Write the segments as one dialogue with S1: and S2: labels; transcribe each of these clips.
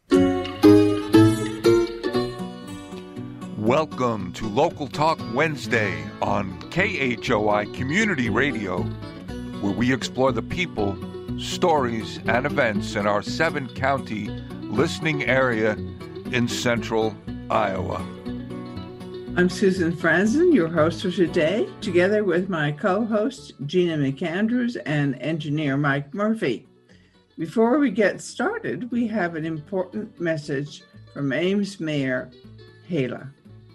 S1: Welcome to Local Talk Wednesday on KHOI Community Radio, where we explore the people, stories, and events in our 7-county listening area in central Iowa.
S2: I'm Susan Franzen, your host for today, together with my co-host Gina McAndrews and engineer Mike Murphy. Before we get started, we have an important message from Ames Mayor Hala.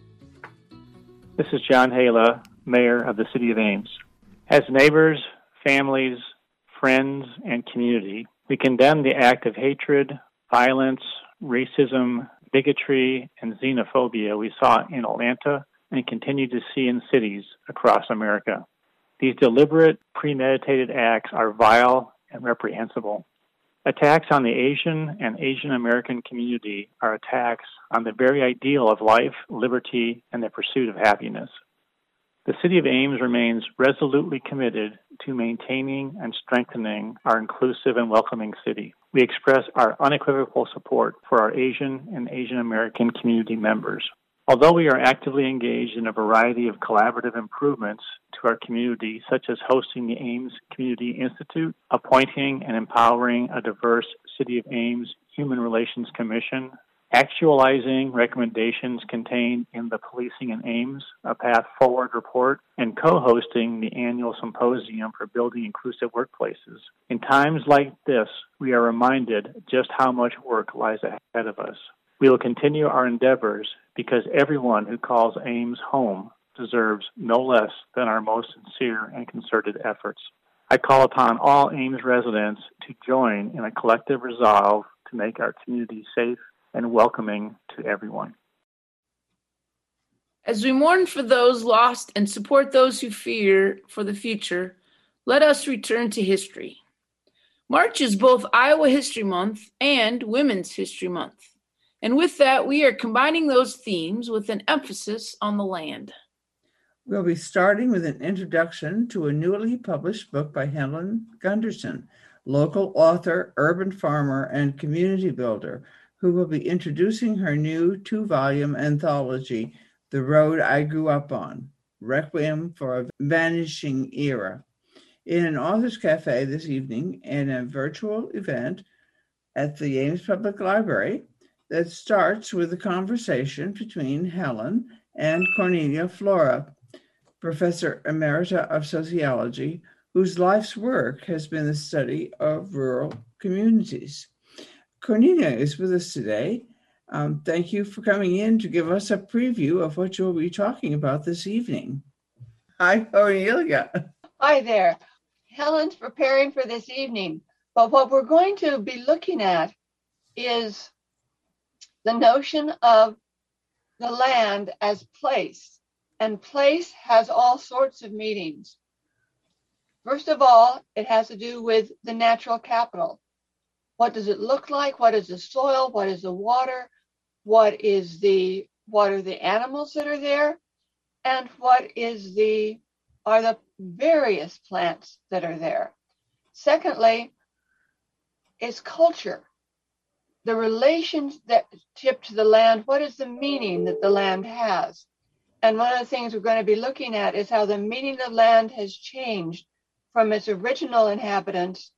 S3: This is John Hala, Mayor of the City of Ames. As neighbors, families, friends, and community, we condemn the act of hatred, violence, racism, bigotry, and xenophobia we saw in Atlanta and continue to see in cities across America. These deliberate, premeditated acts are vile and reprehensible. Attacks on the Asian and Asian American community are attacks on the very ideal of life, liberty, and the pursuit of happiness. The City of Ames remains resolutely committed to maintaining and strengthening our inclusive and welcoming city. We express our unequivocal support for our Asian and Asian American community members. Although we are actively engaged in a variety of collaborative improvements to our community, such as hosting the Ames Community Institute, appointing and empowering a diverse City of Ames Human Relations Commission, actualizing recommendations contained in the Policing in Ames, a Path Forward report, and co-hosting the annual symposium for building inclusive workplaces. In times like this, we are reminded just how much work lies ahead of us. We will continue our endeavors because everyone who calls Ames home deserves no less than our most sincere and concerted efforts. I call upon all Ames residents to join in a collective resolve to make our community safe and welcoming to everyone.
S4: As we mourn for those lost and support those who fear for the future, let us return to history. March is both Iowa History Month and Women's History Month. And with that, we are combining those themes with an emphasis on the land.
S2: We'll be starting with an introduction to a newly published book by Helen Gunderson, local author, urban farmer, and community builder, who will be introducing her new 2-volume anthology, The Road I Grew Up On, Requiem for a Vanishing Era, in an author's cafe this evening and a virtual event at the Ames Public Library that starts with a conversation between Helen and Cornelia Flora, Professor Emerita of Sociology, whose life's work has been the study of rural communities. Cornelia is with us today. Thank you for coming in to give us a preview of what you'll be talking about this evening. Hi, Cornelia.
S5: Hi there. Helen's preparing for this evening, but what we're going to be looking at is the notion of the land as place, and place has all sorts of meanings. First of all, it has to do with the natural capital. What does it look like? What is the soil? What is the water? What are the animals that are there? And what are the various plants that are there? Secondly, is culture. The relationship to the land, what is the meaning that the land has? And one of the things we're going to be looking at is how the meaning of land has changed from its original inhabitants,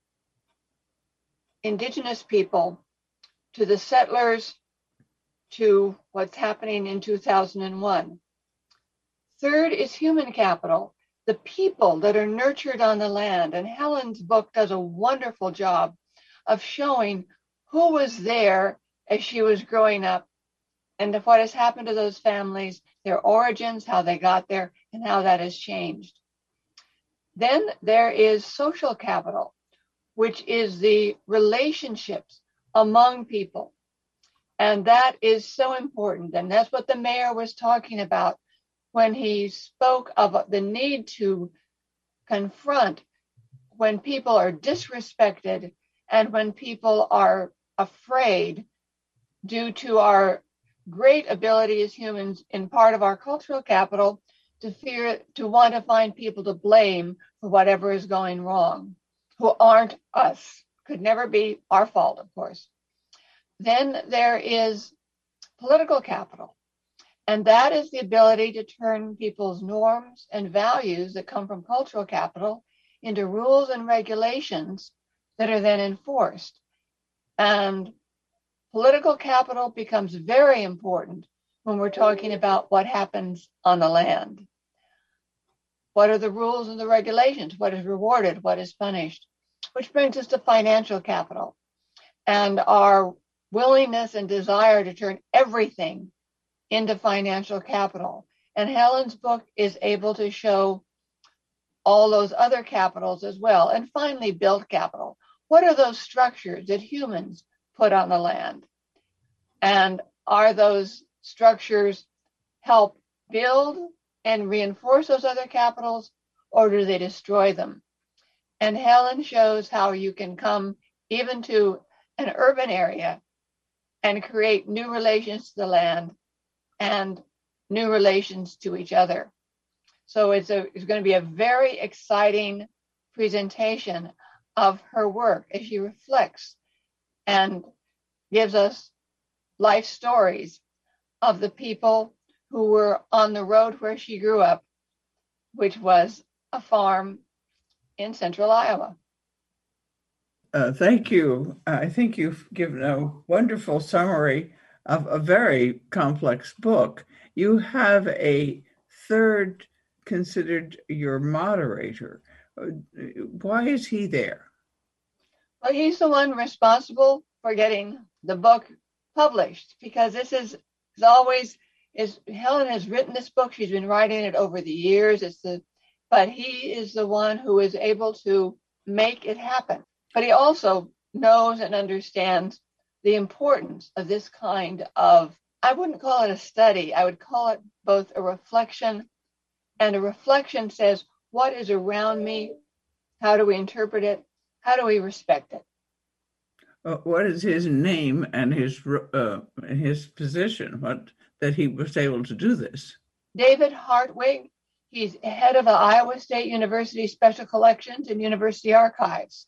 S5: indigenous people, to the settlers, to what's happening in 2001. Third is human capital, the people that are nurtured on the land. And Helen's book does a wonderful job of showing who was there as she was growing up and what has happened to those families, their origins, how they got there, and how that has changed. Then there is social capital, which is the relationships among people. And that is so important. And that's what the mayor was talking about when he spoke of the need to confront when people are disrespected and when people are afraid due to our great ability as humans in part of our cultural capital to want to find people to blame for whatever is going wrong, who aren't us, could never be our fault, of course. Then there is political capital. And that is the ability to turn people's norms and values that come from cultural capital into rules and regulations that are then enforced. And political capital becomes very important when we're talking about what happens on the land. What are the rules and the regulations? What is rewarded? What is punished? Which brings us to financial capital and our willingness and desire to turn everything into financial capital. And Helen's book is able to show all those other capitals as well. And finally, built capital. What are those structures that humans put on the land? And are those structures help build and reinforce those other capitals, or do they destroy them? And Helen shows how you can come even to an urban area and create new relations to the land and new relations to each other. So it's going to be a very exciting presentation of her work as she reflects and gives us life stories of the people who were on the road where she grew up, which was a farm in central Iowa.
S2: Thank you. I think you've given a wonderful summary of a very complex book. You have a third considered your moderator. Why is he there?
S5: Well, he's the one responsible for getting the book published, because this is Helen has written this book. She's been writing it over the years. But he is the one who is able to make it happen. But he also knows and understands the importance of this kind of, I wouldn't call it a study. I would call it both a reflection, and a reflection says, what is around me? How do we interpret it? How do we respect it?
S2: What is his name and his position? What that he was able to do this?
S5: David Hartwig. He's head of the Iowa State University Special Collections and University Archives.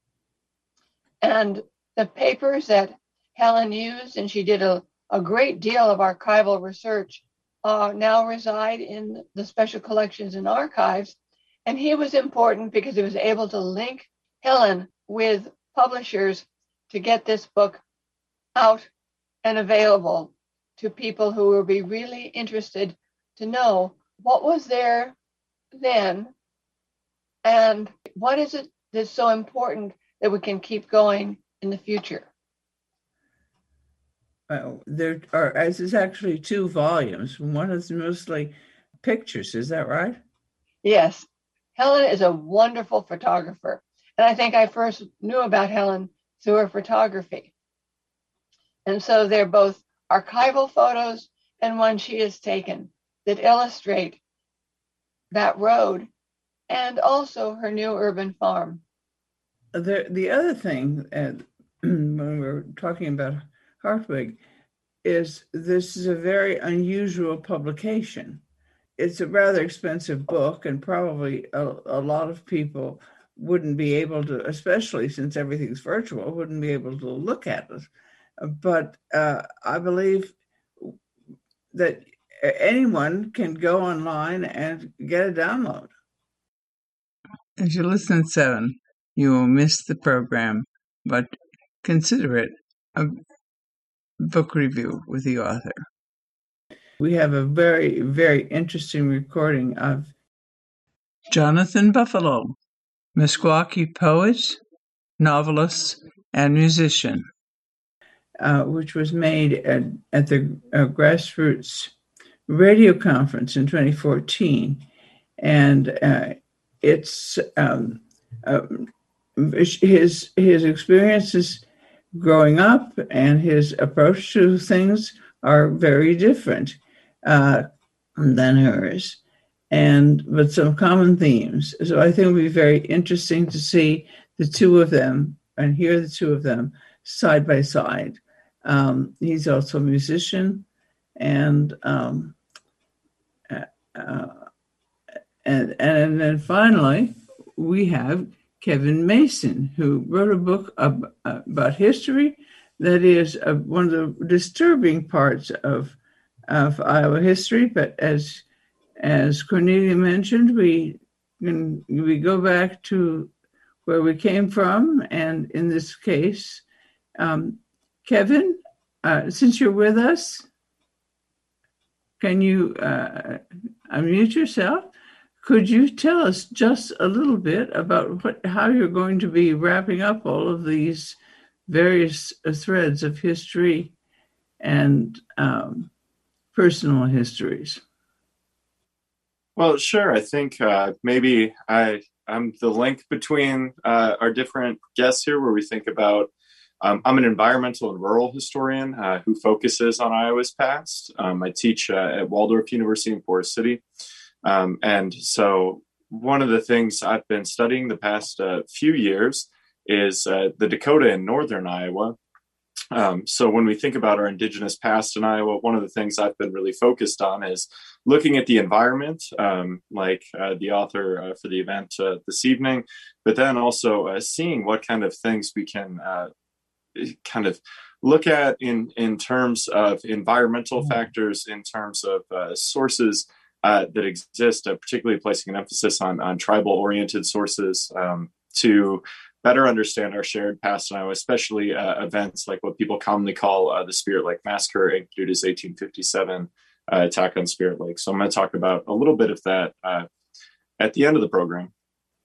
S5: And the papers that Helen used, and she did a great deal of archival research, now reside in the Special Collections and Archives. And he was important because he was able to link Helen with publishers to get this book out and available to people who will be really interested to know what was there then and what is it that's so important that we can keep going in the future.
S2: There are, as is actually 2 volumes. One is mostly pictures, is that right?
S5: Yes. Helen is a wonderful photographer. And I think I first knew about Helen through her photography. And so they're both archival photos and one she has taken that illustrate that road and also her new urban farm.
S2: The other thing, when we're talking about Hartwig, is this is a very unusual publication. It's a rather expensive book, and probably a lot of people wouldn't be able to, especially since everything's virtual, wouldn't be able to look at it. But I believe that anyone can go online and get a download. As you listen at 7, you will miss the program, but consider it a book review with the author. We have a very, very interesting recording of Jonathan Buffalo, Meskwaki poet, novelist, and musician, which was made at the Grassroots Radio Conference in 2014. And it's his experiences growing up and his approach to things are very different than hers, but some common themes. So I think it would be very interesting to see the 2 of them and hear the 2 of them side by side. He's also a musician, and then finally we have Kevin Mason, who wrote a book about history, that is one of the disturbing parts of Iowa history. But as Cornelia mentioned, we go back to where we came from, and in this case, Kevin, since you're with us, can you unmute yourself? Could you tell us just a little bit about how you're going to be wrapping up all of these various threads of history and personal histories?
S6: Well, sure. I think maybe I'm the link between our different guests here, where we think about. I'm an environmental and rural historian who focuses on Iowa's past. I teach at Waldorf University in Forest City. And so one of the things I've been studying the past few years is the Dakota in northern Iowa. So when we think about our indigenous past in Iowa, one of the things I've been really focused on is looking at the environment, like the author for the event this evening, but then also seeing what kind of things we can kind of look at in terms of environmental factors, in terms of sources that exist, particularly placing an emphasis on tribal-oriented sources to better understand our shared past in Iowa, especially events like what people commonly call the Spirit Lake Massacre, Anchorage's 1857 attack on Spirit Lake. So I'm going to talk about a little bit of that at the end of the program.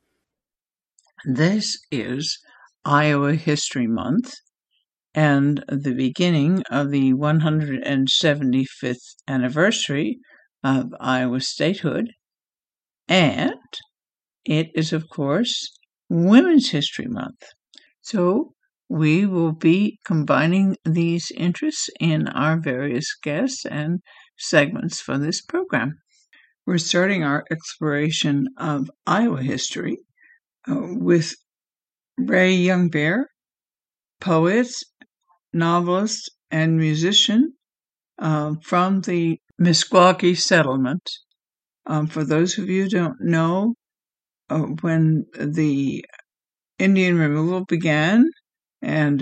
S2: This is Iowa History Month and the beginning of the 175th anniversary of Iowa statehood. And it is, of course, Women's History Month. So we will be combining these interests in our various guests and segments for this program. We're starting our exploration of Iowa history with Ray Youngbear, poet, novelist, and musician from the Meskwaki settlement. For those of you who don't know, when the Indian removal began and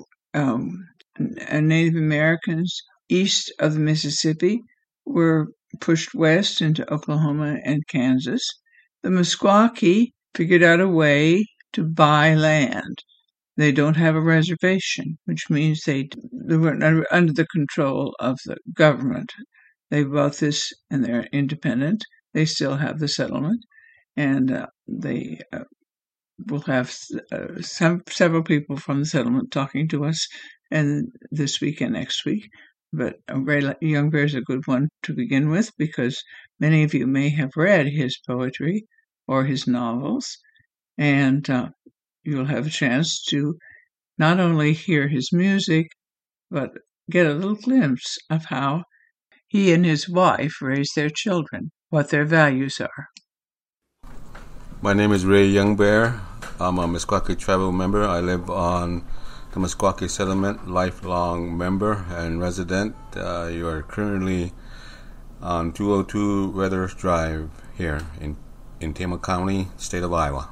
S2: Native Americans east of the Mississippi were pushed west into Oklahoma and Kansas, the Meskwaki figured out a way to buy land. They don't have a reservation, which means they weren't under the control of the government. They bought this and they're independent. They still have the settlement. And they will have several people from the settlement talking to us, and this week and next week. But Ray Youngbear is a good one to begin with, because many of you may have read his poetry or his novels, and you'll have a chance to not only hear his music, but get a little glimpse of how he and his wife raise their children, what their values are.
S7: My name is Ray Youngbear. I'm a Meskwaki tribal member. I live on the Meskwaki settlement, lifelong member and resident. You are currently on 202 Redhurst Drive here in Tama County, state of Iowa.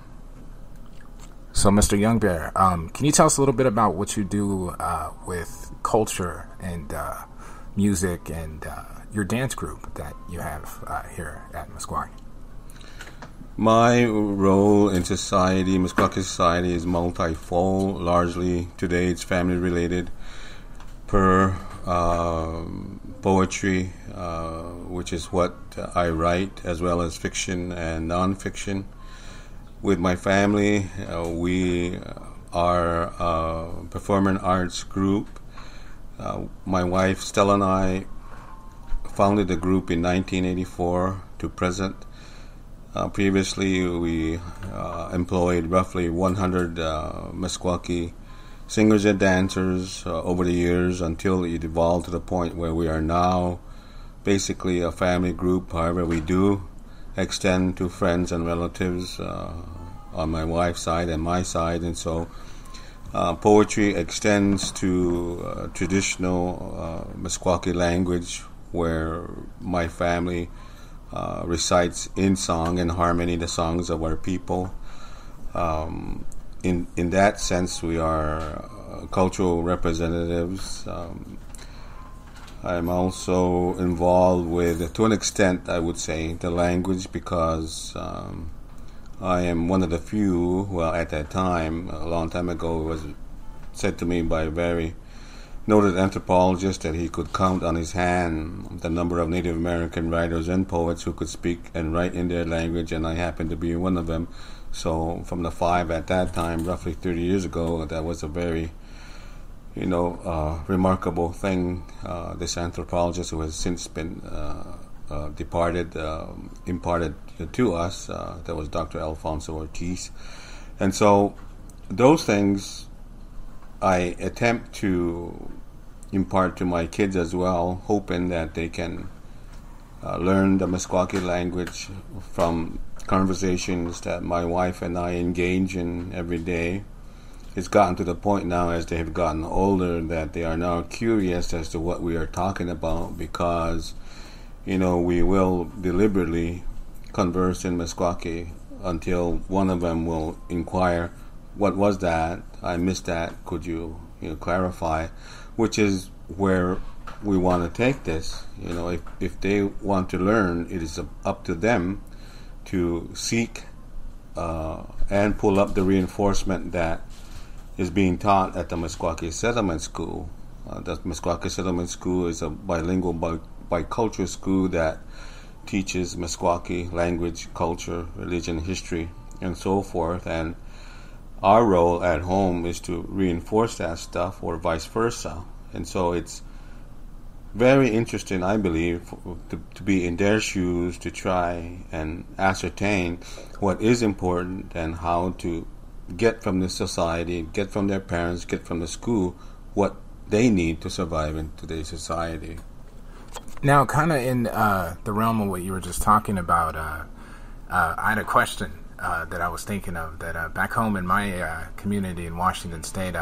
S8: So, Mr. Youngbear, can you tell us a little bit about what you do with culture and music and your dance group that you have here at Meskwaki?
S7: My role in society, Meskwaki society, is multifold. Largely today it's family related, per poetry, which is what I write, as well as fiction and nonfiction. With my family, we are a performing arts group. My wife Stella and I founded the group in 1984 to present. Previously, we employed roughly 100 Meskwaki singers and dancers over the years, until it evolved to the point where we are now basically a family group. However, we do extend to friends and relatives on my wife's side and my side, and so poetry extends to traditional Meskwaki language, where my family recites in song and harmony the songs of our people. In that sense, we are cultural representatives. I'm also involved with, to an extent, I would say, the language, because I am one of the few, well, at that time, a long time ago, it was said to me by a very noted anthropologist that he could count on his hand the number of Native American writers and poets who could speak and write in their language, and I happen to be one of them. So from the 5 at that time, roughly 30 years ago, that was a very, remarkable thing. This anthropologist, who has since been departed, imparted to us. That was Dr. Alfonso Ortiz. And so those things I attempt to impart to my kids as well, hoping that they can learn the Meskwaki language from conversations that my wife and I engage in every day. It's gotten to the point now, as they have gotten older, that they are now curious as to what we are talking about, because, we will deliberately converse in Meskwaki until one of them will inquire, "What was that? I missed that. Could you, clarify?" Which is where we want to take this. If they want to learn, it is up to them to seek and pull up the reinforcement that is being taught at the Meskwaki Settlement School. The Meskwaki Settlement School is a bilingual, bicultural school that teaches Meskwaki language, culture, religion, history, and so forth. And our role at home is to reinforce that stuff, or vice versa. And so it's very interesting, I believe, to be in their shoes, to try and ascertain what is important and how to get from the society, get from their parents, get from the school what they need to survive in today's society.
S8: Now, kind of in the realm of what you were just talking about, I had a question that I was thinking of, that back home in my community in Washington State,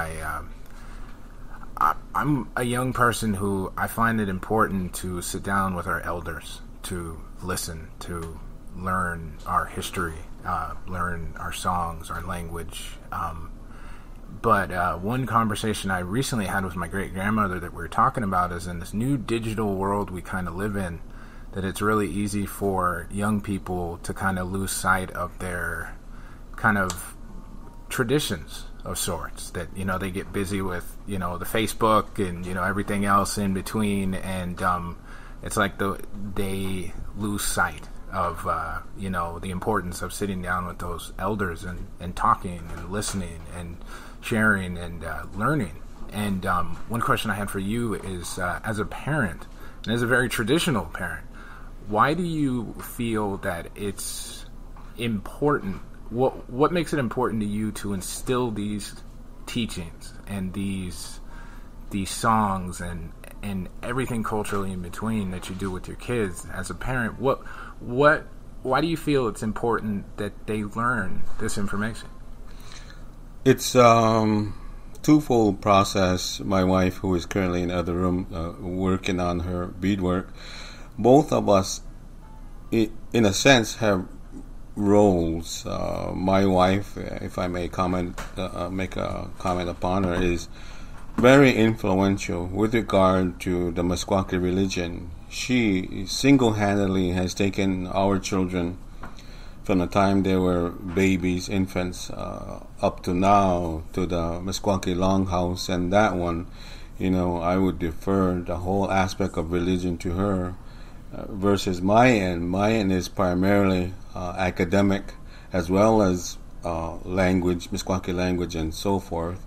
S8: I'm a young person who I find it important to sit down with our elders, to listen, to learn our history, learn our songs, our language. But one conversation I recently had with my great-grandmother that we were talking about is, in this new digital world we kind of live in, that it's really easy for young people to kind of lose sight of their kind of traditions of sorts, that, they get busy with, the Facebook and, everything else in between. And it's like they lose sight of, the importance of sitting down with those elders and talking and listening and sharing and learning. And one question I had for you is, as a parent, and as a very traditional parent, why do you feel that it's important? What makes it important to you to instill these teachings and these songs and everything culturally in between that you do with your kids as a parent? Why do you feel it's important that they learn this information?
S7: It's twofold process. My wife, who is currently in the other room working on her beadwork, both of us, in a sense, have roles. My wife, if I may make a comment upon her, is very influential with regard to the Meskwaki religion. She single-handedly has taken our children from the time they were babies, infants, up to now, to the Meskwaki Longhouse, and that one, I would defer the whole aspect of religion to her. Versus my end. My end is primarily academic, as well as language, Meskwaki language, and so forth.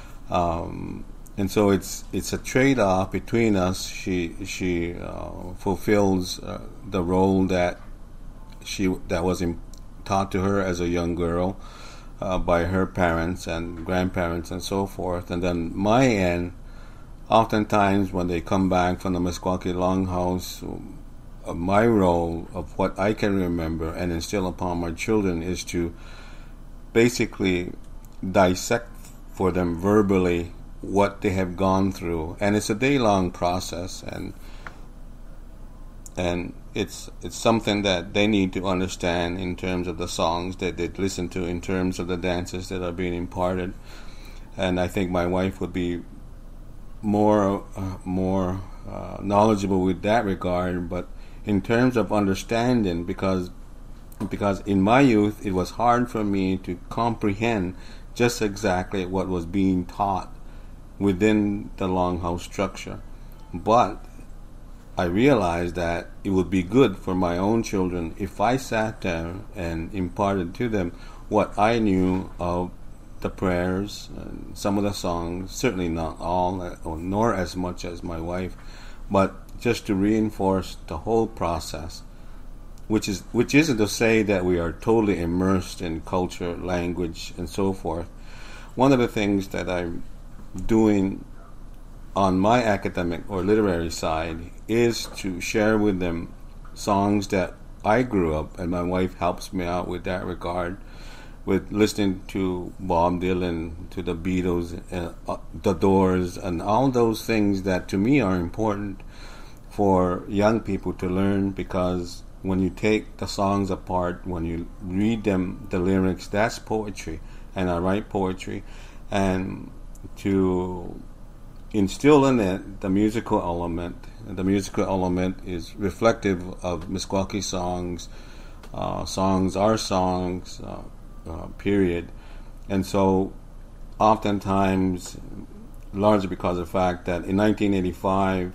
S7: And so it's a trade-off between us. She fulfills the role that was taught to her as a young girl by her parents and grandparents and so forth. And then my end, oftentimes when they come back from the Meskwaki Longhouse, my role of what I can remember and instill upon my children is to basically dissect for them verbally what they have gone through. And it's a day-long process, and it's something that they need to understand in terms of the songs that they listen to, in terms of the dances that are being imparted. and I think my wife would be more knowledgeable with that regard. But in terms of understanding, because in my youth it was hard for me to comprehend just exactly what was being taught within the Longhouse structure. But I realized that it would be good for my own children if I sat down and imparted to them what I knew of the prayers, and some of the songs, certainly not all, nor as much as my wife, but just to reinforce the whole process, which isn't to say that we are totally immersed in culture, language, and so forth. One of the things that I'm doing on my academic or literary side is to share with them songs that I grew up, and my wife helps me out with that regard, with listening to Bob Dylan, to the Beatles, the Doors, and all those things that to me are important for young people to learn, because when you take the songs apart, when you read them, the lyrics, that's poetry, and I write poetry, and to instill in it the musical element. The musical element is reflective of Meskwaki songs, our songs, period. And so oftentimes, largely because of the fact that in 1985,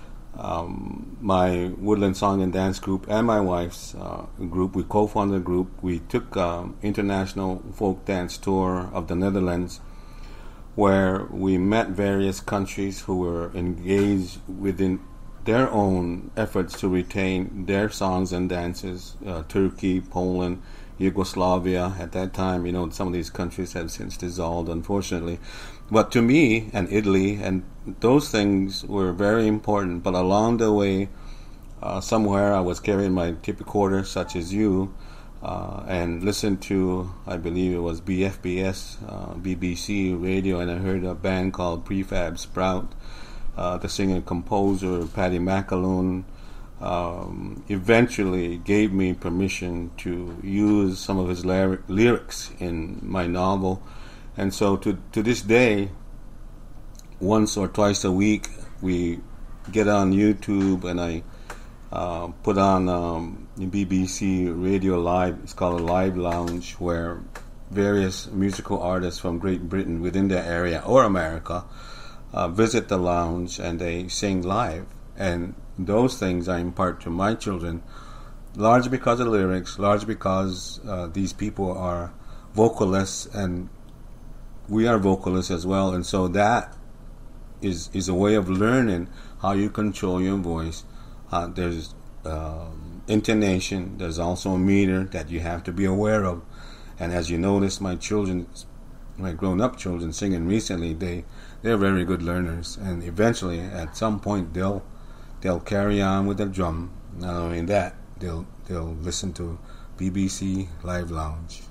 S7: my Woodland Song and Dance group and my wife's group, we co-founded a group. We took international folk dance tour of the Netherlands, where we met various countries who were engaged within their own efforts to retain their songs and dances. Turkey, Poland, Yugoslavia. At that time, some of these countries have since dissolved, unfortunately. But to me, and Italy, and those things were very important. But along the way, somewhere I was carrying my tape recorder, such as you, and listened to, I believe it was BFBS, BBC radio, and I heard a band called Prefab Sprout. The singer-composer, Paddy McAloon, eventually gave me permission to use some of his lyrics in my novel. And so to this day, once or twice a week, we get on YouTube and I put on BBC Radio Live. It's called a Live Lounge, where various musical artists from Great Britain within the area or America visit the lounge and they sing live. And those things I impart to my children, largely because of the lyrics, largely because these people are vocalists and we are vocalists as well. And so that is a way of learning how you control your voice. There's intonation, there's also a meter that you have to be aware of. And as you notice, my grown-up children singing recently, they're very good learners, and eventually at some point they'll carry on with the drum. Not only that, they'll listen to BBC Live Lounge.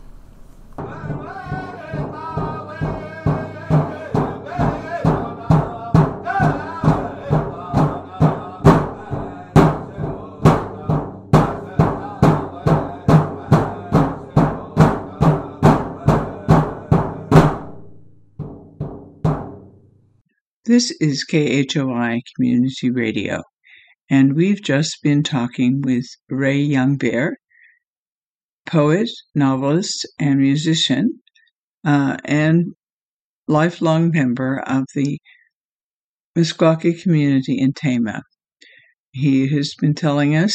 S2: This is KHOI Community Radio, and we've just been talking with Ray Youngbear, poet, novelist, and musician, and lifelong member of the Meskwaki community in Tama. He has been telling us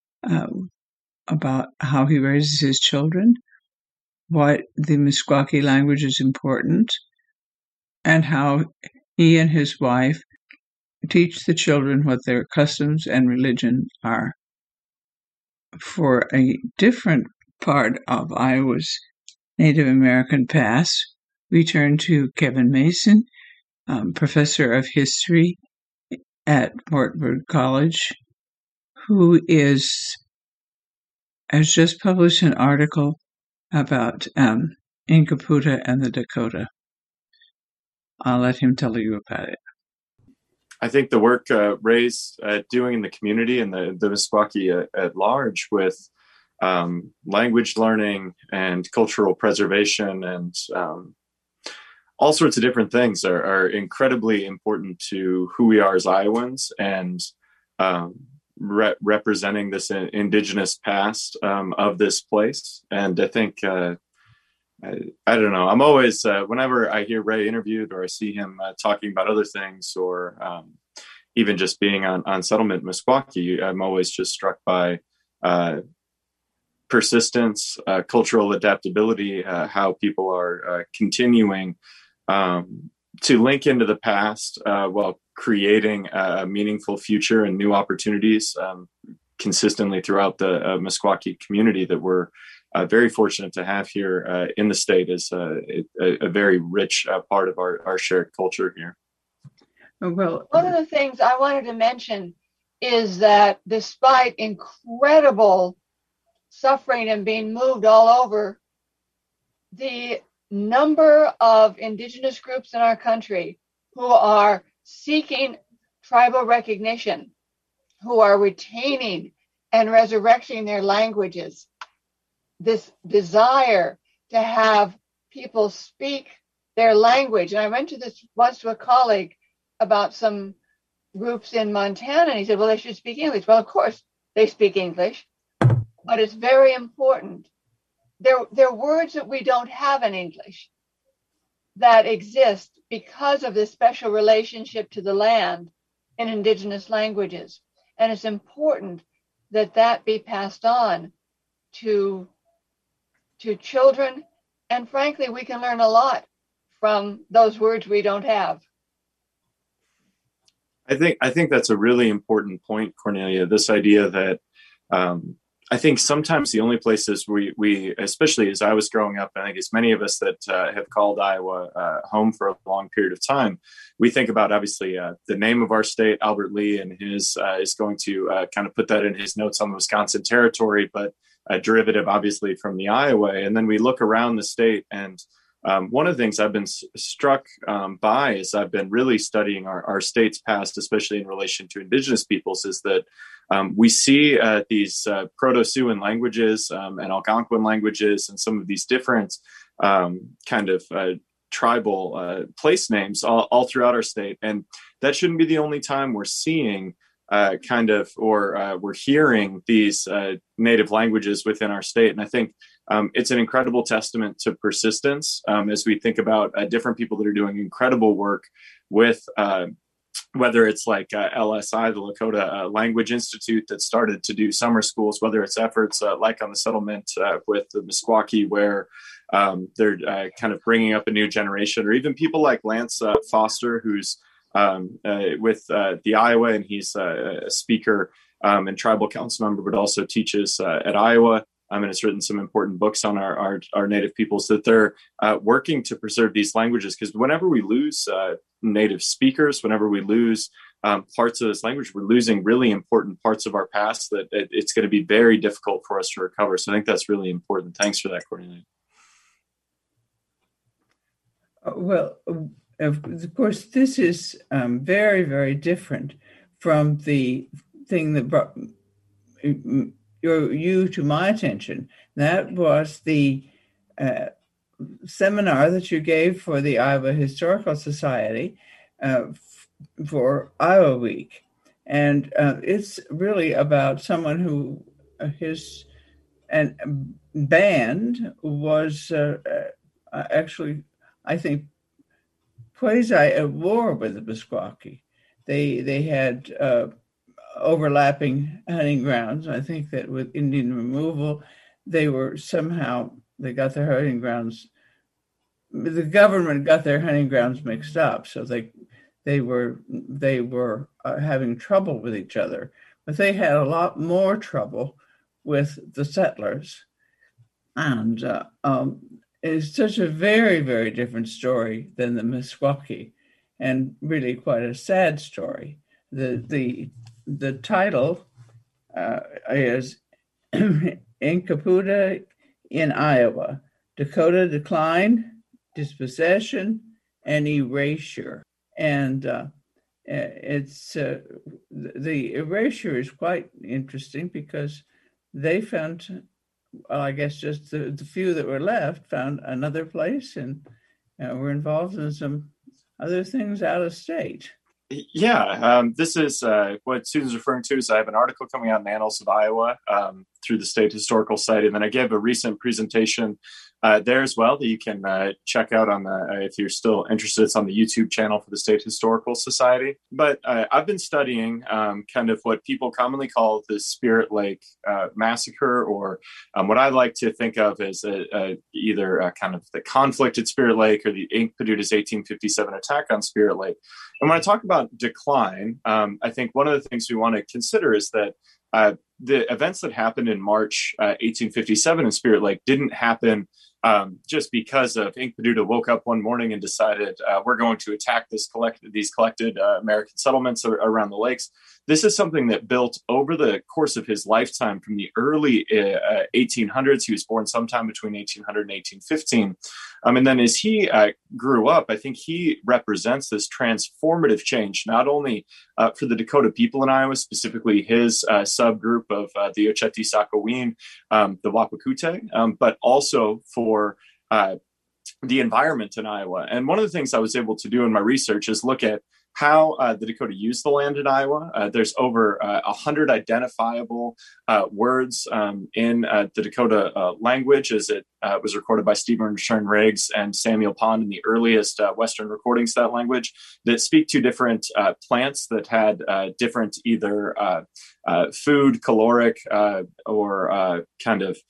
S2: about how he raises his children, why the Meskwaki language is important, and how he and his wife teach the children what their customs and religion are. For a different part of Iowa's Native American past, we turn to Kevin Mason, professor of history at Wartburg College, who has just published an article about Incaputa and the Dakota. I'll let him tell you about it.
S6: I think the work Ray's doing in the community and the Meskwaki at large with language learning and cultural preservation and all sorts of different things are incredibly important to who we are as Iowans, and representing this indigenous past of this place. And I think, I don't know, I'm always, whenever I hear Ray interviewed or I see him talking about other things, or even just being on settlement in Meskwaki, I'm always just struck by persistence, cultural adaptability, how people are continuing to link into the past while creating a meaningful future and new opportunities consistently throughout the Meskwaki community that we're very fortunate to have here in the state is a very rich part of our shared culture here.
S2: Well,
S5: one of the things I wanted to mention is that despite incredible suffering and being moved all over, the number of indigenous groups in our country who are seeking tribal recognition, who are retaining and resurrecting their languages, this desire to have people speak their language. And I went to this once to a colleague about some groups in Montana, and he said, well, they should speak English. Well, of course they speak English, but it's very important. There are words that we don't have in English that exist because of this special relationship to the land in indigenous languages. And it's important that that be passed on to children. And frankly, we can learn a lot from those words we don't have.
S6: I think that's a really important point, Cornelia. This idea that I think sometimes the only places we, especially as I was growing up, I think as many of us that have called Iowa home for a long period of time, we think about obviously the name of our state. Albert Lee and his is going to kind of put that in his notes on the Wisconsin territory, but a derivative obviously from the Iowa. And then we look around the state, and one of the things I've been struck by as I've been really studying our state's past, especially in relation to indigenous peoples, is that we see these Proto-Siouan languages and Algonquin languages and some of these different kind of tribal place names all throughout our state. And that shouldn't be the only time we're seeing we're hearing these native languages within our state. And I think it's an incredible testament to persistence as we think about different people that are doing incredible work with whether it's like LSI, the Lakota Language Institute, that started to do summer schools, whether it's efforts like on the settlement with the Meskwaki, where they're kind of bringing up a new generation, or even people like Lance Foster, who's with the Iowa, and he's a speaker and tribal council member, but also teaches at Iowa. And has written some important books on our native peoples, that they're working to preserve these languages. Because whenever we lose native speakers, whenever we lose parts of this language, we're losing really important parts of our past that it's going to be very difficult for us to recover. So I think that's really important. Thanks for that, Cornelia.
S2: Well, of course, this is very, very different from the thing that brought you to my attention. That was the seminar that you gave for the Iowa Historical Society for Iowa Week. And it's really about someone who his band was actually, I think, quasi at war with the Meskwaki. They had overlapping hunting grounds. I think that with Indian removal, they got their hunting grounds. The government got their hunting grounds mixed up, so they were having trouble with each other. But they had a lot more trouble with the settlers, and it's such a very, very different story than the Meskwaki, and really quite a sad story. The title is Encaputa in Iowa, Dakota Decline, Dispossession, and Erasure. And it's the erasure is quite interesting because they found, well, I guess just the few that were left found another place we're involved in some other things out of state.
S6: Yeah, this is what Susan's referring to. Is I have an article coming out in Annals of Iowa through the State Historical Society, and then I gave a recent presentation there as well that you can check out on the if you're still interested. It's on the YouTube channel for the State Historical Society. But I've been studying kind of what people commonly call the Spirit Lake massacre, or what I like to think of as either kind of the conflict at Spirit Lake or the Inkpaduta's 1857 attack on Spirit Lake. And when I talk about decline, I think one of the things we want to consider is that the events that happened in March 1857 in Spirit Lake didn't happen just because of Inkpaduta woke up one morning and decided we're going to attack these collected American settlements around the lakes. This is something that built over the course of his lifetime from the early 1800s. He was born sometime between 1800 and 1815. And then as he grew up, I think he represents this transformative change, not only for the Dakota people in Iowa, specifically his subgroup of the Oceti-Sakowin, the Wapakute, but also for the environment in Iowa. And one of the things I was able to do in my research is look at how the Dakota used the land in Iowa. There's over 100 identifiable words in the Dakota language, as it was recorded by Stephen Shern Riggs and Samuel Pond in the earliest Western recordings of that language, that speak to different plants that had different either food, caloric, or kind of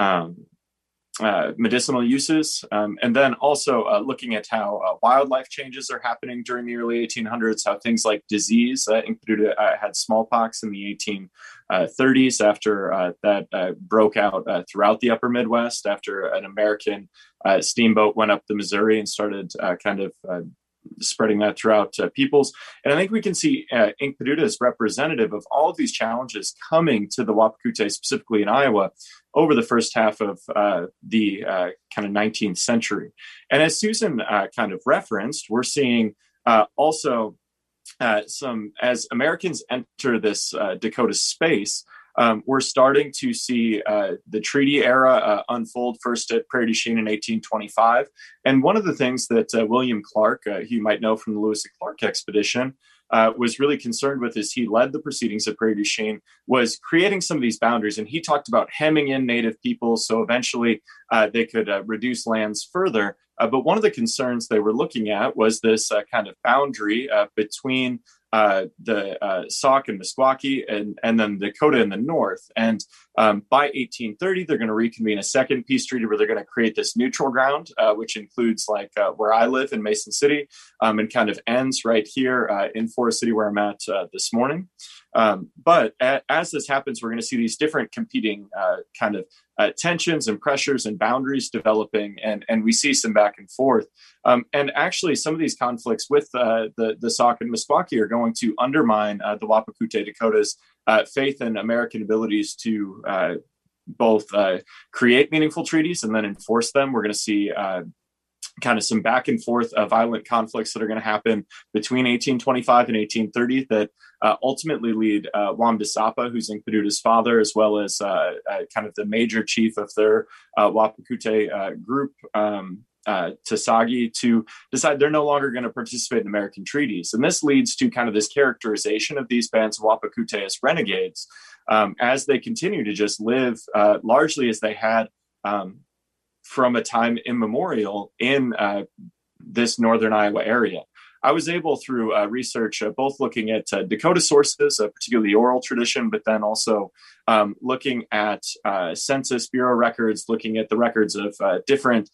S6: medicinal uses, and then also looking at how wildlife changes are happening during the early 1800s, how things like disease, Inkpaduta had smallpox in the 1830s after that broke out throughout the upper Midwest, after an American steamboat went up the Missouri and started kind of spreading that throughout peoples. And I think we can see Inkpaduta as representative of all of these challenges coming to the Wapakute, specifically in Iowa, over the first half of the kind of 19th century. And as Susan kind of referenced, we're seeing also some, as Americans enter this Dakota space, we're starting to see the treaty era unfold first at Prairie du Chien in 1825. And one of the things that William Clark, who you might know from the Lewis and Clark expedition, was really concerned with as he led the proceedings at Prairie du Chien, was creating some of these boundaries. And he talked about hemming in Native peoples so eventually they could reduce lands further. But one of the concerns they were looking at was this kind of boundary between the Sauk and Meskwaki and then Dakota in the north. And by 1830, they're going to reconvene a second peace treaty where they're going to create this neutral ground, which includes like where I live in Mason City, and kind of ends right here in Forest City where I'm at this morning. But as this happens, we're going to see these different competing kind of tensions and pressures and boundaries developing, and we see some back and forth. And actually, some of these conflicts with the Sauk and Meskwaki are going to undermine the Wapakute Dakota's faith in American abilities to both create meaningful treaties and then enforce them. We're going to see kind of some back and forth violent conflicts that are going to happen between 1825 and 1830 that ultimately lead Wamda Sapa, who's Inkpaduta's father, as well as kind of the major chief of their Wapakute group, Tasagi, to decide they're no longer going to participate in American treaties. And this leads to kind of this characterization of these bands of Wapakute as renegades as they continue to just live largely as they had from a time immemorial in this northern Iowa area. I was able through research, both looking at Dakota sources, particularly the oral tradition, but then also looking at Census Bureau records, looking at the records of different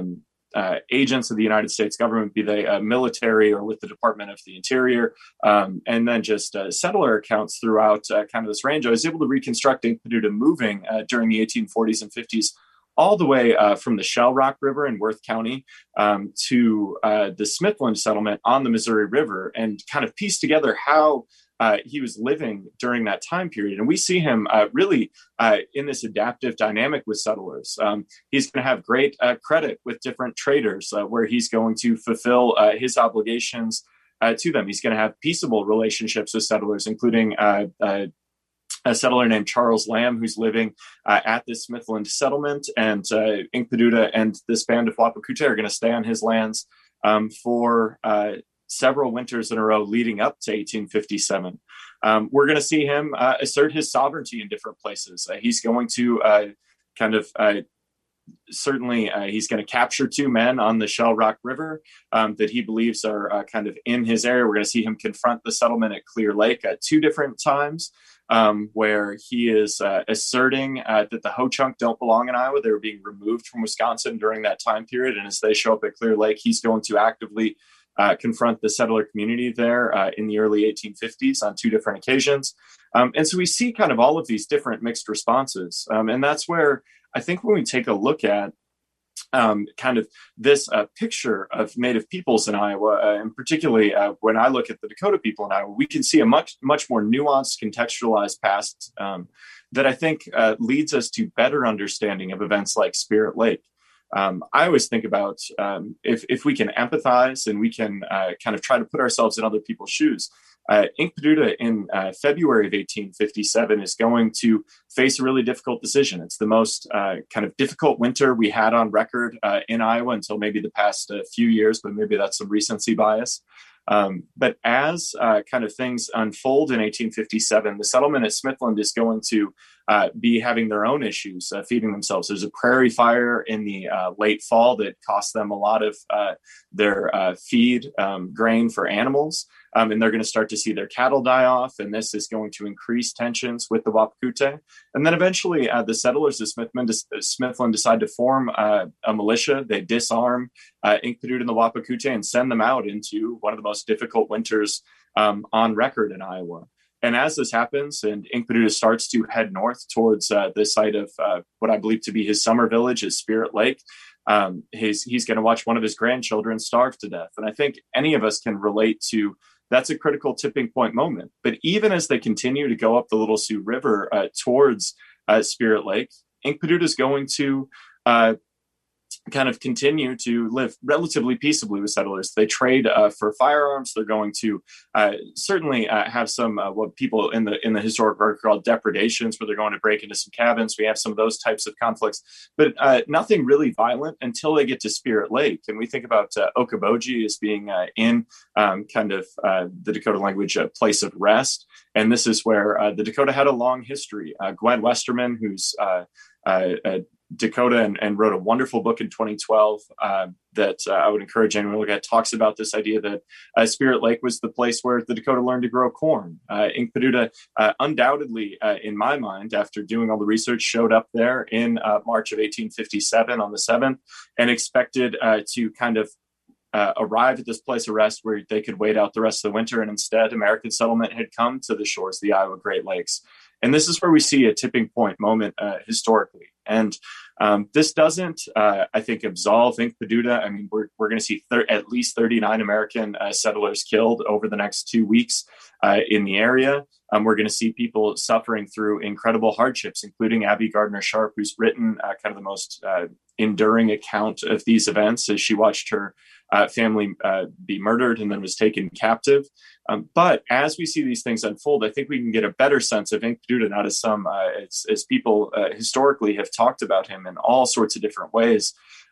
S6: agents of the United States government, be they military or with the Department of the Interior, and then just settler accounts throughout kind of this range. I was able to reconstruct Inkpaduta moving during the 1840s and 50s all the way from the Shell Rock River in Worth County to the Smithland settlement on the Missouri River, and kind of piece together how he was living during that time period. And we see him really in this adaptive dynamic with settlers. He's going to have great credit with different traders where he's going to fulfill his obligations to them. He's going to have peaceable relationships with settlers, including a settler named Charles Lamb, who's living at this Smithland settlement, and Inkpaduta and this band of Wapakute are going to stay on his lands for several winters in a row leading up to 1857. We're going to see him assert his sovereignty in different places. He's going to certainly he's going to capture two men on the Shell Rock River that he believes are kind of in his area. We're going to see him confront the settlement at Clear Lake at two different times, where he is asserting that the Ho-Chunk don't belong in Iowa. They were being removed from Wisconsin during that time period. And as they show up at Clear Lake, he's going to actively confront the settler community there in the early 1850s on two different occasions. And so we see kind of all of these different mixed responses. And that's where I think when we take a look at kind of this picture of Native peoples in Iowa, and particularly when I look at the Dakota people in Iowa, we can see a much more nuanced, contextualized past that I think leads us to better understanding of events like Spirit Lake. I always think about if we can empathize and we can kind of try to put ourselves in other people's shoes. Inkpaduta in February of 1857 is going to face a really difficult decision. It's the most kind of difficult winter we had on record in Iowa until maybe the past few years, but maybe that's some recency bias. But as kind of things unfold in 1857, the settlement at Smithland is going to be having their own issues feeding themselves. There's a prairie fire in the late fall that cost them a lot of their feed, grain for animals. And they're going to start to see their cattle die off. And this is going to increase tensions with the Wapakute. And then eventually the settlers of Smithland decide to form a militia. They disarm Inkpaduta and the Wapakute and send them out into one of the most difficult winters on record in Iowa. And as this happens and Inkpaduta starts to head north towards the site of what I believe to be his summer village at Spirit Lake, he's going to watch one of his grandchildren starve to death. And I think any of us can relate to that's a critical tipping point moment. But even as they continue to go up the Little Sioux River towards Spirit Lake, Inkpaduta is going to kind of continue to live relatively peaceably with settlers. They trade for firearms. They're going to certainly have some what people in the historic record call depredations, where they're going to break into some cabins. We have some of those types of conflicts, but nothing really violent until they get to Spirit Lake. And we think about Okoboji as being in kind of the Dakota language place of rest. And this is where the Dakota had a long history. Gwen Westerman, who's Dakota and wrote a wonderful book in 2012 that I would encourage anyone to look at, talks about this idea that Spirit Lake was the place where the Dakota learned to grow corn. Inkpaduta undoubtedly, in my mind, after doing all the research, showed up there in March of 1857 on the 7th and expected to kind of arrive at this place of rest where they could wait out the rest of the winter. And instead, American settlement had come to the shores of the Iowa Great Lakes. And this is where we see a tipping point moment historically. And this doesn't, I think, absolve Inkpaduta. I mean, we're going to see at least 39 American settlers killed over the next 2 weeks in the area. We're going to see people suffering through incredible hardships, including Abby Gardner Sharp, who's written kind of the most enduring account of these events as she watched her family be murdered and then was taken captive. But as we see these things unfold, I think we can get a better sense of Inkpaduta, not as some, as people historically have talked about him in all sorts of different ways.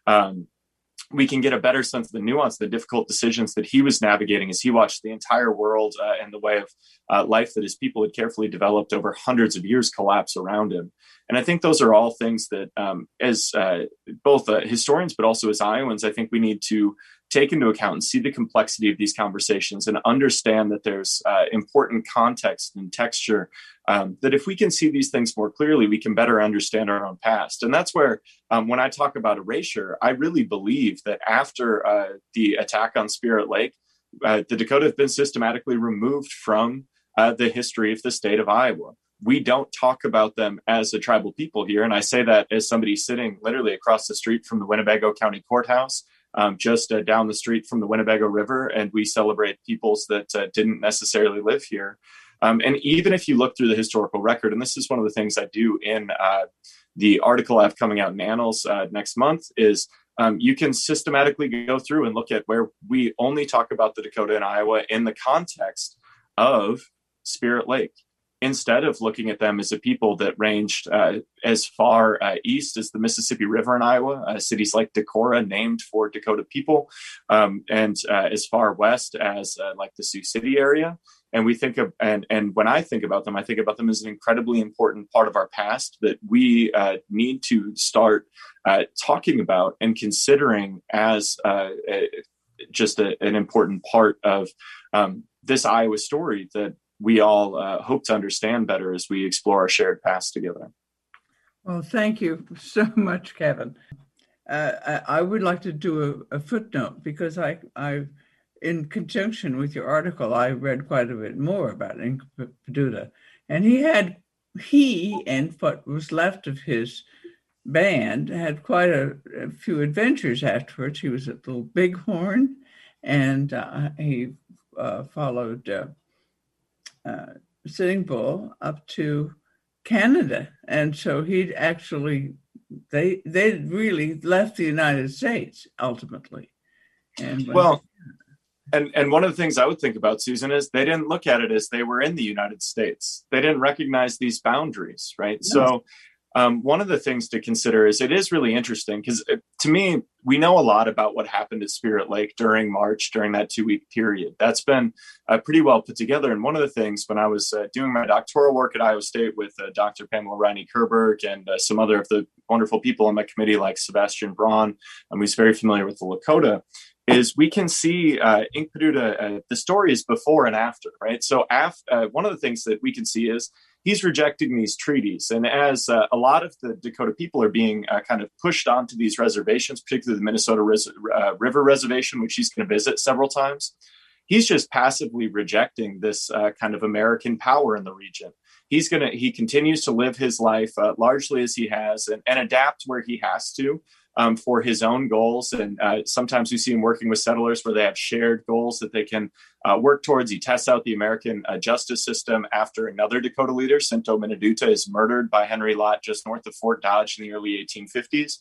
S6: We can get a better sense of the nuance, the difficult decisions that he was navigating as he watched the entire world and the way of life that his people had carefully developed over hundreds of years collapse around him. And I think those are all things that as both historians, but also as Iowans, I think we need to take into account and see the complexity of these conversations and understand that there's important context and texture, that if we can see these things more clearly, we can better understand our own past. And that's where, when I talk about erasure, I really believe that after the attack on Spirit Lake, the Dakota have been systematically removed from the history of the state of Iowa. We don't talk about them as a tribal people here. And I say that as somebody sitting literally across the street from the Winnebago County Courthouse, just down the street from the Winnebago River, and we celebrate peoples that didn't necessarily live here. And even if you look through the historical record, and this is one of the things I do in the article I have coming out in Annals next month, is you can systematically go through and look at where we only talk about the Dakota and Iowa in the context of Spirit Lake. instead of looking at them as a people that ranged as far east as the Mississippi River in Iowa, cities like Decorah, named for Dakota people, and as far west as like the Sioux City area. And we think of, and when I think about them as an incredibly important part of our past that we need to start talking about and considering as just an important part of this Iowa story that we all hope to understand better as we explore our shared past together.
S2: Well, thank you so much, Kevin. I would like to do a footnote because I in conjunction with your article, I read quite a bit more about Ink Paduta, and he and what was left of his band had quite a few adventures afterwards. He was at Little Bighorn, and he followed Sitting Bull up to Canada, and so he'd actually they really left the United States ultimately. And
S6: And one of the things I would think about, Susan, is they didn't look at it as they were in the United States. They didn't recognize these boundaries, right? No. So one of the things to consider is it is really interesting because to me, we know a lot about what happened at Spirit Lake during March, during that 2-week period. That's been pretty well put together. And one of the things when I was doing my doctoral work at Iowa State with Dr. Pamela Riney-Kerberg and some other of the wonderful people on my committee like Sebastian Braun, who's very familiar with the Lakota, is we can see Ink Paduta, the story is before and after, right? So one of the things that we can see is he's rejecting these treaties. And as a lot of the Dakota people are being kind of pushed onto these reservations, particularly the Minnesota River Reservation, which he's going to visit several times, he's just passively rejecting this kind of American power in the region. He continues to live his life largely as he has and adapt where he has to. For his own goals. And sometimes we see him working with settlers where they have shared goals that they can work towards. He tests out the American justice system after another Dakota leader, Sinto Minaduta, is murdered by Henry Lott just north of Fort Dodge in the early 1850s.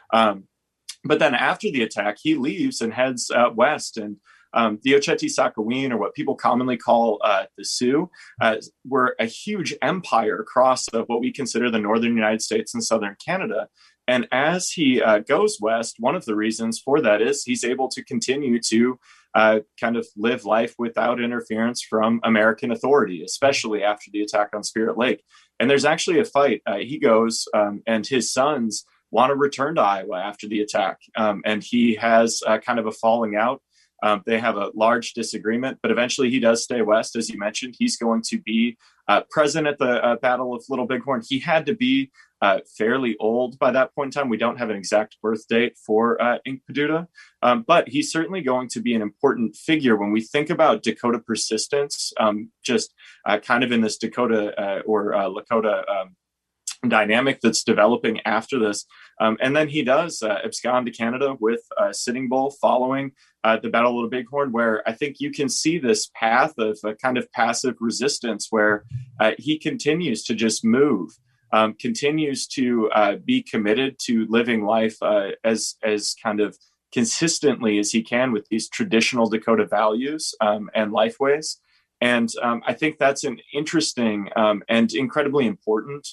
S6: But then after the attack, he leaves and heads west. And the Oceti-Sakowin, or what people commonly call the Sioux, were a huge empire across what we consider the northern United States and southern Canada. And as he goes west, one of the reasons for that is he's able to continue to kind of live life without interference from American authority, especially after the attack on Spirit Lake. And there's actually a fight. He goes and his sons want to return to Iowa after the attack. And he has kind of a falling out. They have a large disagreement, but eventually he does stay west. As you mentioned, he's going to be present at the Battle of Little Bighorn. He had to be fairly old by that point in time. We don't have an exact birth date for Ink Paduta, but he's certainly going to be an important figure when we think about Dakota persistence, just kind of in this Dakota or Lakota dynamic that's developing after this. And then he does abscond to Canada with Sitting Bull following the Battle of Little Bighorn, where I think you can see this path of a kind of passive resistance where he continues to just move, continues to be committed to living life as kind of consistently as he can with these traditional Dakota values and life ways. And I think that's an interesting and incredibly important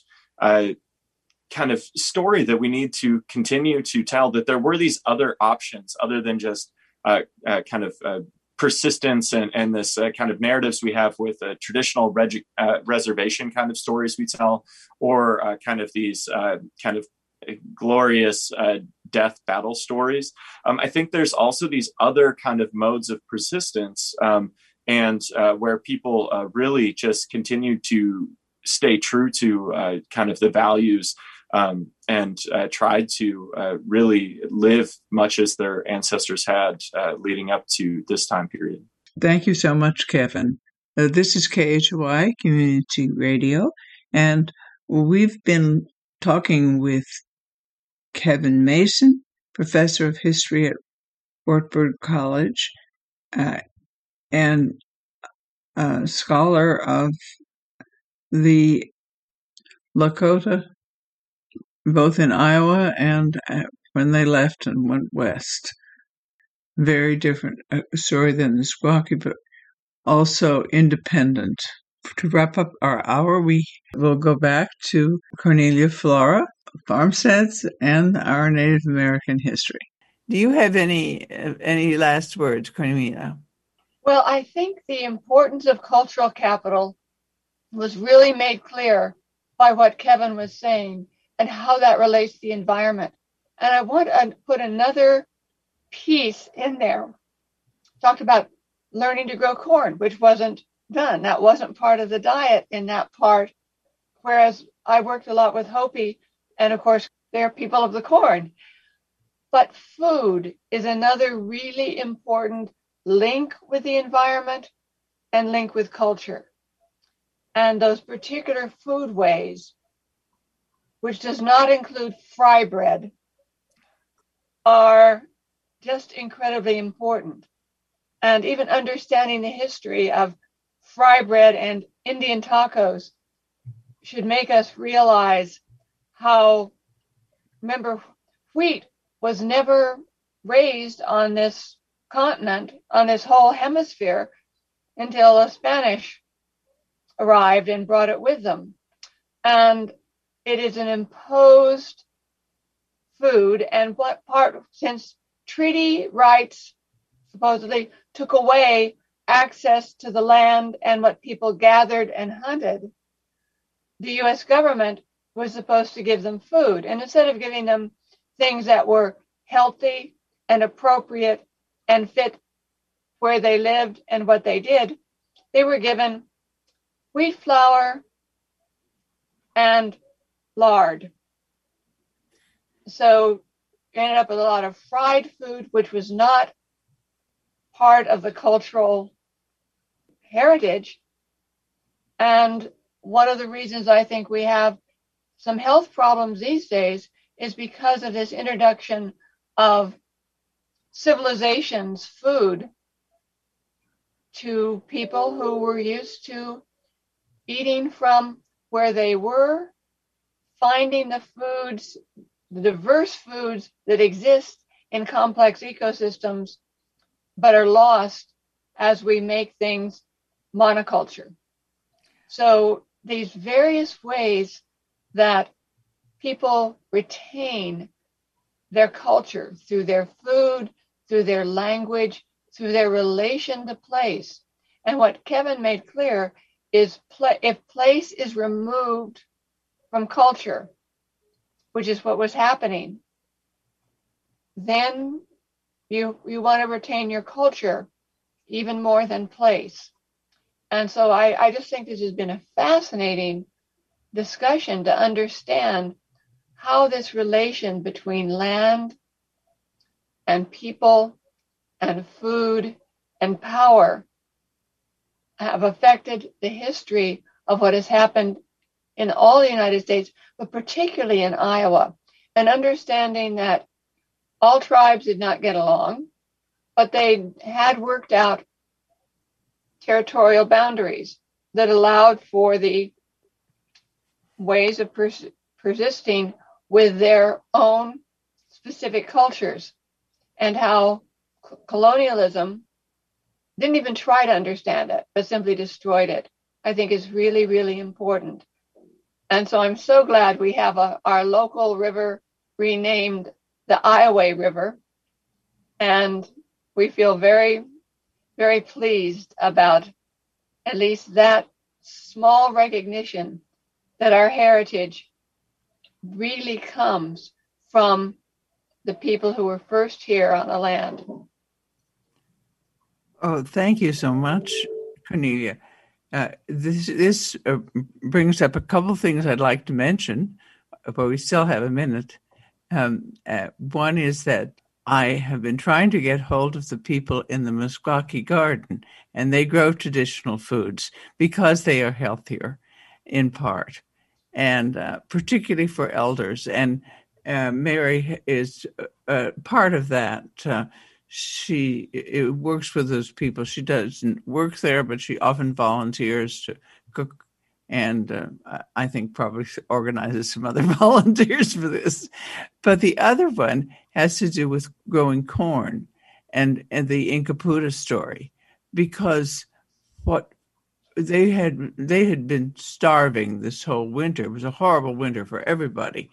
S6: kind of story that we need to continue to tell, that there were these other options other than just kind of persistence and this kind of narratives we have with traditional reservation kind of stories we tell, or kind of these kind of glorious death battle stories. I think there's also these other kind of modes of persistence and where people really just continue to stay true to kind of the values and tried to really live much as their ancestors had leading up to this time period.
S2: Thank you so much, Kevin. This is KHOI Community Radio, and we've been talking with Kevin Mason, professor of history at Wartburg College, and a scholar of the Lakota, both in Iowa and when they left and went west. Very different story than the Squawky, but also independent to wrap up our hour, we will go back to Cornelia Flora, farmsteads, and our Native American history. Do you have any last words, Cornelia?
S5: Well, I think the importance of cultural capital was really made clear by what Kevin was saying and how that relates to the environment. And I want to put another piece in there. Talked about learning to grow corn, which wasn't done. That wasn't part of the diet in that part. Whereas I worked a lot with Hopi, and of course, they're people of the corn. But food is another really important link with the environment and link with culture. And those particular food ways, which does not include fry bread, are just incredibly important. And even understanding the history of fry bread and Indian tacos should make us realize how, remember, wheat was never raised on this continent, on this whole hemisphere, until the Spanish arrived and brought it with them. And it is an imposed food. And what part, since treaty rights supposedly took away access to the land and what people gathered and hunted, the U.S. government was supposed to give them food. And instead of giving them things that were healthy and appropriate and fit where they lived and what they did, they were given wheat flour and lard. So you ended up with a lot of fried food, which was not part of the cultural heritage. And one of the reasons I think we have some health problems these days is because of this introduction of civilization's food to people who were used to eating from where they were, finding the foods, the diverse foods that exist in complex ecosystems, but are lost as we make things monoculture. So these various ways that people retain their culture through their food, through their language, through their relation to place. And what Kevin made clear is if place is removed from culture, which is what was happening, then you want to retain your culture even more than place. And so I just think this has been a fascinating discussion to understand how this relation between land and people and food and power have affected the history of what has happened in all the United States, but particularly in Iowa, and understanding that all tribes did not get along, but they had worked out territorial boundaries that allowed for the ways of persisting with their own specific cultures, and how colonialism didn't even try to understand it, but simply destroyed it, I think is really, really important. And so I'm so glad we have our local river renamed the Iowa River. And we feel very, very pleased about at least that small recognition that our heritage really comes from the people who were first here on the land.
S2: Oh, thank you so much, Cornelia. This brings up a couple of things I'd like to mention, but we still have a minute. One is that I have been trying to get hold of the people in the Meskwaki Garden, and they grow traditional foods because they are healthier in part, and particularly for elders. And Mary is part of that. She works with those people. She doesn't work there, but she often volunteers to cook, and I think probably organizes some other volunteers for this. But the other one has to do with growing corn and the Incaputa story, because what they had been starving this whole winter. It was a horrible winter for everybody,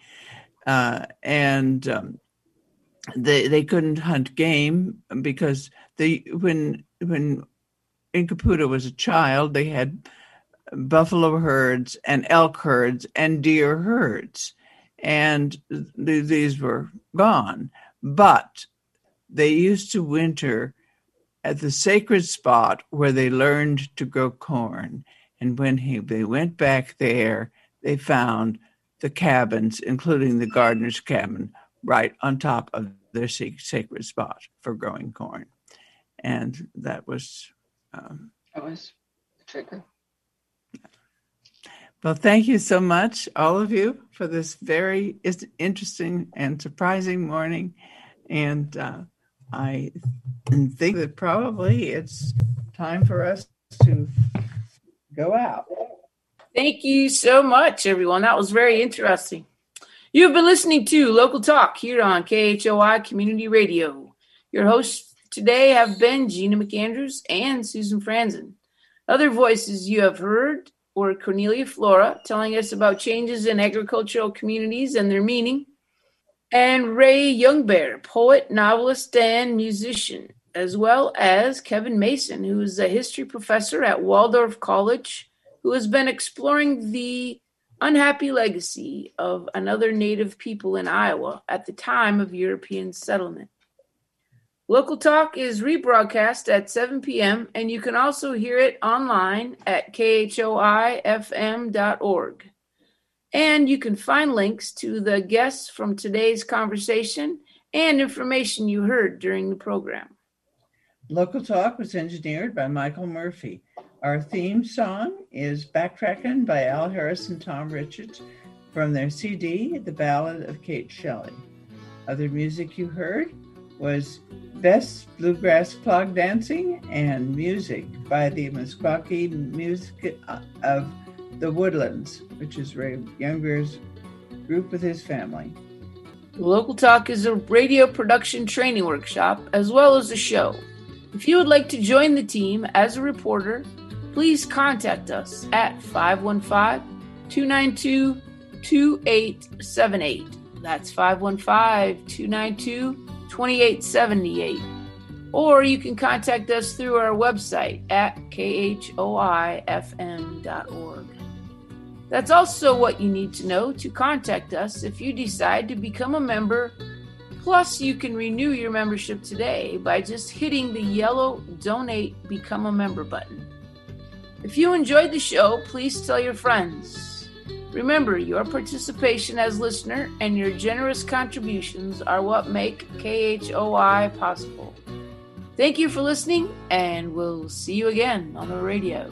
S2: and they couldn't hunt game because when Incaputa was a child, they had buffalo herds and elk herds and deer herds, and these were gone. But they used to winter at the sacred spot where they learned to grow corn. And when they went back there, they found the cabins, including the gardener's cabin, right on top of their sacred spot for growing corn. And that was
S5: the trigger.
S2: Well, thank you so much, all of you, for this very interesting and surprising morning. And I think that probably it's time for us to go out.
S4: Thank you so much, everyone. That was very interesting. You've been listening to Local Talk here on KHOI Community Radio. Your hosts today have been Gina McAndrews and Susan Franzen. Other voices you have heard were Cornelia Flora telling us about changes in agricultural communities and their meaning, and Ray Youngbear, poet, novelist, and musician, as well as Kevin Mason, who is a history professor at Waldorf College, who has been exploring the unhappy legacy of another native people in Iowa at the time of European settlement. Local Talk is rebroadcast at 7 p.m., and you can also hear it online at khoifm.org. And you can find links to the guests from today's conversation and information you heard during the program.
S2: Local Talk was engineered by Michael Murphy. Our theme song is Backtrackin' by Al Harris and Tom Richards from their CD, The Ballad of Kate Shelley. Other music you heard was Best Bluegrass Clog Dancing and music by the Meskwaki Music of the Woodlands, which is Ray Youngbear's group with his family.
S4: Local Talk is a radio production training workshop as well as a show. If you would like to join the team as a reporter, please contact us at 515-292-2878. That's 515-292-2878. Or you can contact us through our website at khoifm.org. That's also what you need to know to contact us if you decide to become a member. Plus, you can renew your membership today by just hitting the yellow Donate Become a Member button. If you enjoyed the show, please tell your friends. Remember, your participation as listener and your generous contributions are what make KHOI possible. Thank you for listening, and we'll see you again on the radio.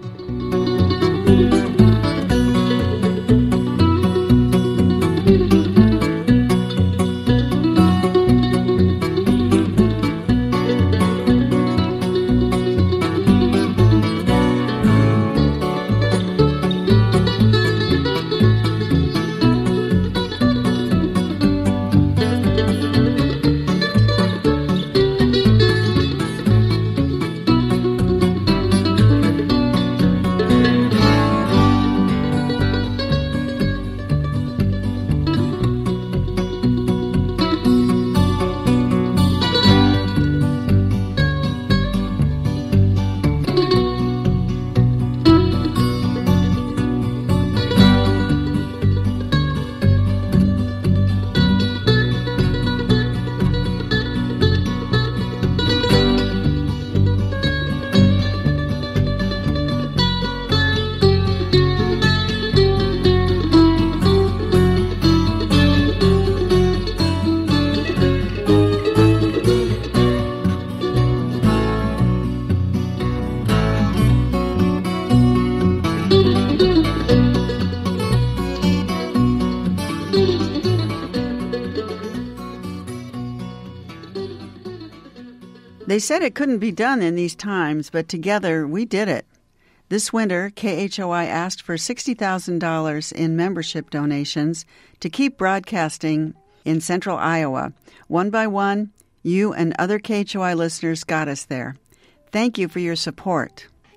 S9: They said it couldn't be done in these times, but together we did it. This winter, KHOI asked for $60,000 in membership donations to keep broadcasting in central Iowa. One by one, you and other KHOI listeners got us there. Thank you for your support.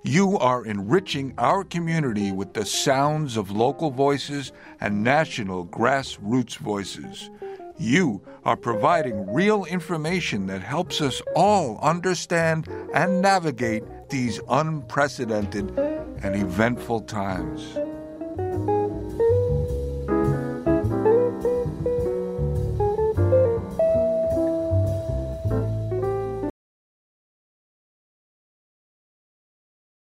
S1: You are enriching our community with the sounds of local voices and national grassroots voices. You are providing real information that helps us all understand and navigate these unprecedented and eventful times.